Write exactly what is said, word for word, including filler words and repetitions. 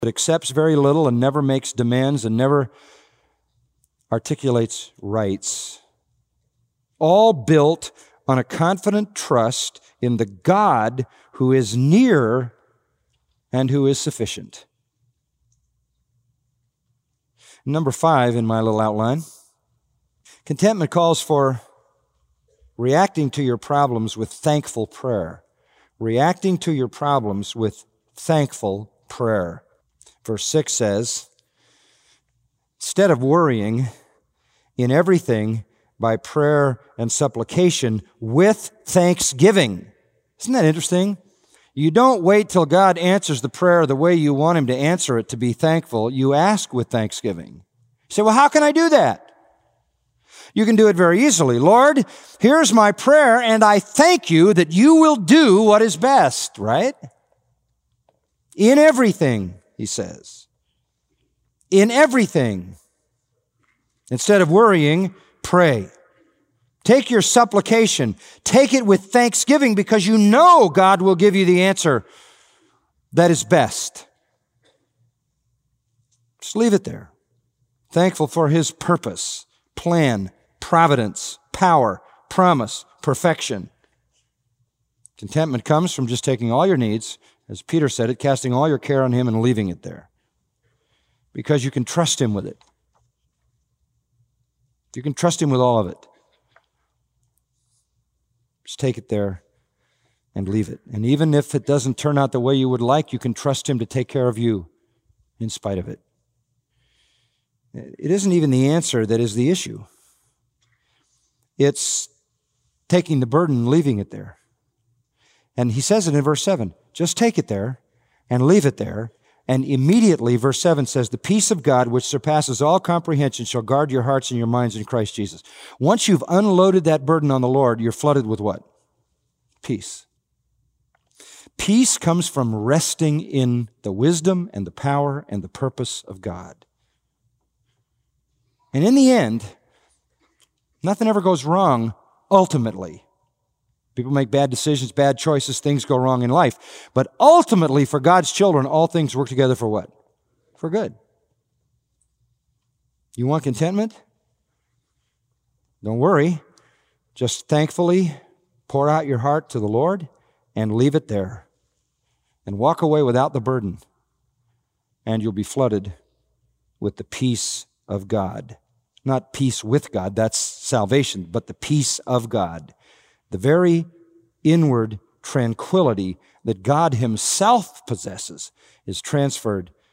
that accepts very little and never makes demands and never articulates rights. All built on a confident trust in the God who is near and who is sufficient. Number five in my little outline, contentment calls for reacting to your problems with thankful prayer. Reacting to your problems with thankful prayer. Verse six says, instead of worrying, in everything by prayer and supplication with thanksgiving. Isn't that interesting? You don't wait till God answers the prayer the way you want Him to answer it to be thankful. You ask with thanksgiving. You say, well, how can I do that? You can do it very easily. Lord, here's my prayer, and I thank you that you will do what is best, right? In everything, he says. In everything. Instead of worrying, pray. Take your supplication. Take it with thanksgiving because you know God will give you the answer that is best. Just leave it there. Thankful for His purpose, plan, providence, power, promise, perfection. Contentment comes from just taking all your needs, as Peter said it, casting all your care on Him and leaving it there. Because you can trust Him with it. You can trust Him with all of it. Just take it there and leave it. And even if it doesn't turn out the way you would like, you can trust Him to take care of you in spite of it. It isn't even the answer that is the issue. It's taking the burden and leaving it there. And he says it in verse seven. Just take it there and leave it there. And immediately, verse seven says, the peace of God, which surpasses all comprehension, shall guard your hearts and your minds in Christ Jesus. Once you've unloaded that burden on the Lord, you're flooded with what? Peace. Peace comes from resting in the wisdom and the power and the purpose of God. And in the end, nothing ever goes wrong ultimately. People make bad decisions, bad choices, things go wrong in life. But ultimately, for God's children, all things work together for what? For good. You want contentment? Don't worry. Just thankfully pour out your heart to the Lord and leave it there. And walk away without the burden. And you'll be flooded with the peace of God. Not peace with God, that's salvation, but the peace of God. The very inward tranquility that God Himself possesses is transferred